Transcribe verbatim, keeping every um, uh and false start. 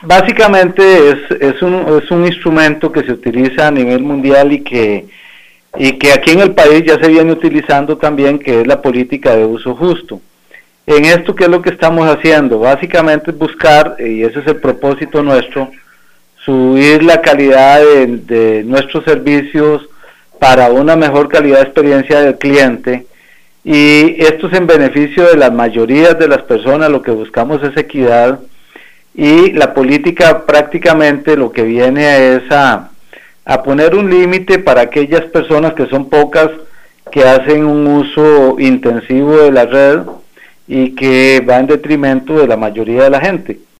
Básicamente es, es, un, es un instrumento que se utiliza a nivel mundial y que, y que aquí en el país ya se viene utilizando también, que es la política de uso justo. En esto, ¿qué es lo que estamos haciendo? Básicamente es buscar, y ese es el propósito nuestro, subir la calidad de, de nuestros servicios para una mejor calidad de experiencia del cliente, y esto es en beneficio de las mayorías de las personas. Lo que buscamos es equidad, y la política prácticamente lo que viene es a, a poner un límite para aquellas personas, que son pocas, que hacen un uso intensivo de la red y que va en detrimento de la mayoría de la gente.